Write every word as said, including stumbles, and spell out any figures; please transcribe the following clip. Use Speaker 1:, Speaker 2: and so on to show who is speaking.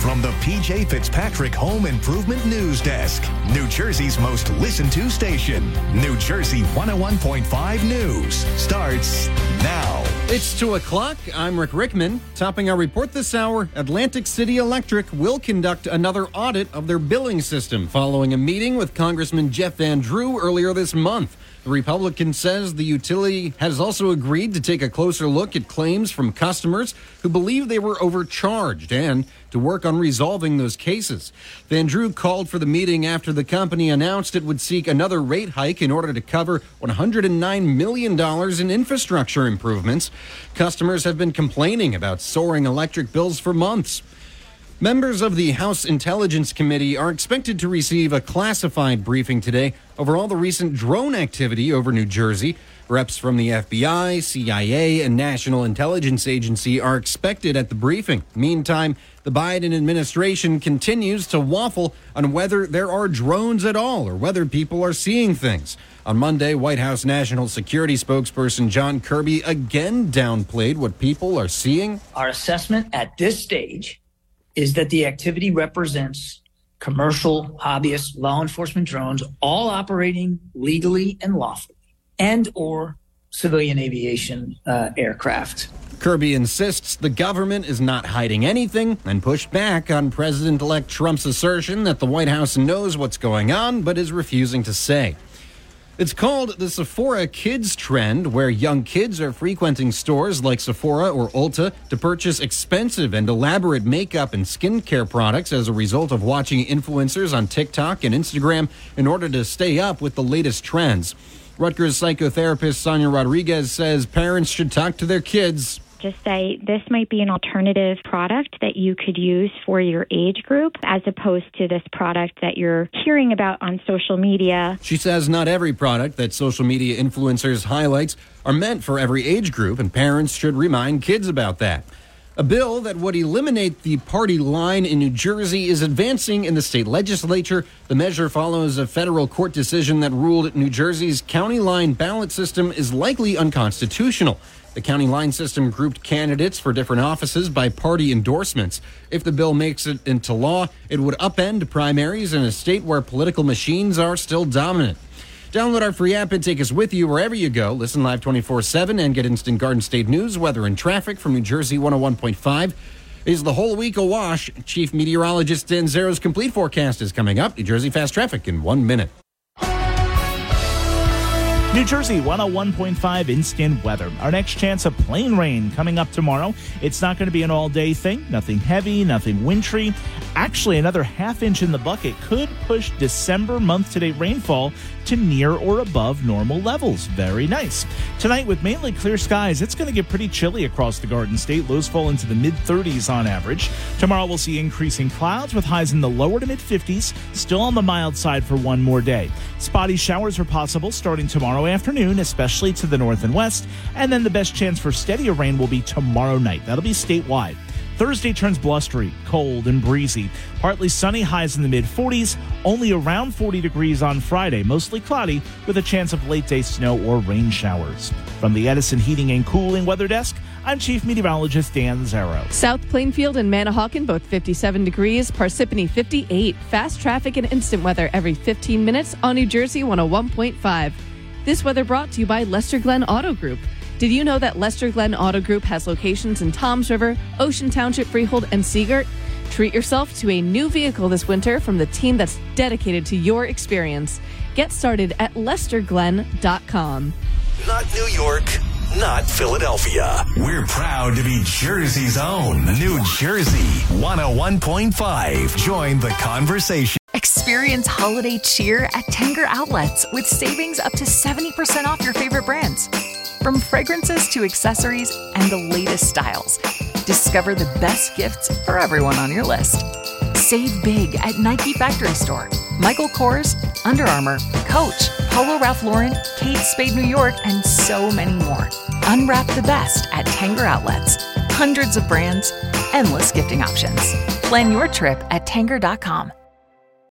Speaker 1: from the P J Fitzpatrick Home Improvement News Desk, New Jersey's most listened to station. New Jersey one oh one point five News starts now.
Speaker 2: It's two o'clock. I'm Rick Rickman. Topping our report this hour, Atlantic City Electric will conduct another audit of their billing system following a meeting with Congressman Jeff Van Drew earlier this month. The Republican says the utility has also agreed to take a closer look at claims from customers who believe they were overcharged and to work on resolving those cases. Van Drew called for the meeting after the company announced it would seek another rate hike in order to cover one hundred nine million dollars in infrastructure improvements. Customers have been complaining about soaring electric bills for months. Members of the House Intelligence Committee are expected to receive a classified briefing today over all the recent drone activity over New Jersey. Reps from the F B I, C I A, and National Intelligence Agency are expected at the briefing. Meantime, the Biden administration continues to waffle on whether there are drones at all or whether people are seeing things. On Monday, White House National Security spokesperson John Kirby again downplayed what people are seeing.
Speaker 3: Our assessment at this stage is that the activity represents commercial, hobbyist, law enforcement drones, all operating legally and lawfully, and or civilian aviation uh, aircraft.
Speaker 2: Kirby insists the government is not hiding anything and pushed back on President-elect Trump's assertion that the White House knows what's going on but is refusing to say. It's called the Sephora Kids trend, where young kids are frequenting stores like Sephora or Ulta to purchase expensive and elaborate makeup and skincare products as a result of watching influencers on TikTok and Instagram in order to stay up with the latest trends. Rutgers psychotherapist Sonia Rodriguez says parents should talk to their kids.
Speaker 4: Just say this might be an alternative product that you could use for your age group as opposed to this product that you're hearing about on social media.
Speaker 2: She says not every product that social media influencers highlights are meant for every age group, and parents should remind kids about that. A bill that would eliminate the party line in New Jersey is advancing in the state legislature. The measure follows a federal court decision that ruled New Jersey's county line ballot system is likely unconstitutional. The county line system grouped candidates for different offices by party endorsements. If the bill makes it into law, it would upend primaries in a state where political machines are still dominant. Download our free app and take us with you wherever you go. Listen live twenty-four seven and get instant Garden State news, weather, and traffic from New Jersey one oh one point five. Is the whole week awash? Chief Meteorologist Dan Zero's complete forecast is coming up. New Jersey Fast Traffic in one minute.
Speaker 5: New Jersey one oh one point five instant weather. Our next chance of plain rain coming up tomorrow. It's not going to be an all-day thing. Nothing heavy, nothing wintry. Actually, another half inch in the bucket could push December month-to-date rainfall to near or above normal levels. Very nice. Tonight, with mainly clear skies, it's going to get pretty chilly across the Garden State. Lows fall into the mid-thirties on average. Tomorrow, we'll see increasing clouds with highs in the lower to mid-fifties, still on the mild side for one more day. Spotty showers are possible starting tomorrow afternoon, especially to the north and west, and then the best chance for steadier rain will be tomorrow night. That'll be statewide. Thursday turns blustery, cold, and breezy. Partly sunny, highs in the mid-forties, only around forty degrees on Friday, mostly cloudy, with a chance of late-day snow or rain showers. From the Edison Heating and Cooling Weather Desk, I'm Chief Meteorologist Dan Zero.
Speaker 6: South Plainfield and Manahawkin, both fifty-seven degrees, Parsippany fifty-eight. Fast traffic and instant weather every fifteen minutes on New Jersey one oh one point five. This weather brought to you by Lester Glenn Auto Group. Did you know that Lester Glenn Auto Group has locations in Toms River, Ocean Township, Freehold, and Seagirt? Treat yourself to a new vehicle this winter from the team that's dedicated to your experience. Get started at lester glenn dot com.
Speaker 1: Not New York, not Philadelphia. We're proud to be Jersey's own. New Jersey one oh one point five. Join the conversation.
Speaker 7: Experience holiday cheer at Tanger Outlets with savings up to seventy percent off your favorite brands. From fragrances to accessories and the latest styles. Discover the best gifts for everyone on your list. Save big at Nike Factory Store, Michael Kors, Under Armour, Coach, Polo Ralph Lauren, Kate Spade New York, and so many more. Unwrap the best at Tanger Outlets. Hundreds of brands, endless gifting options. Plan your trip at tanger dot com.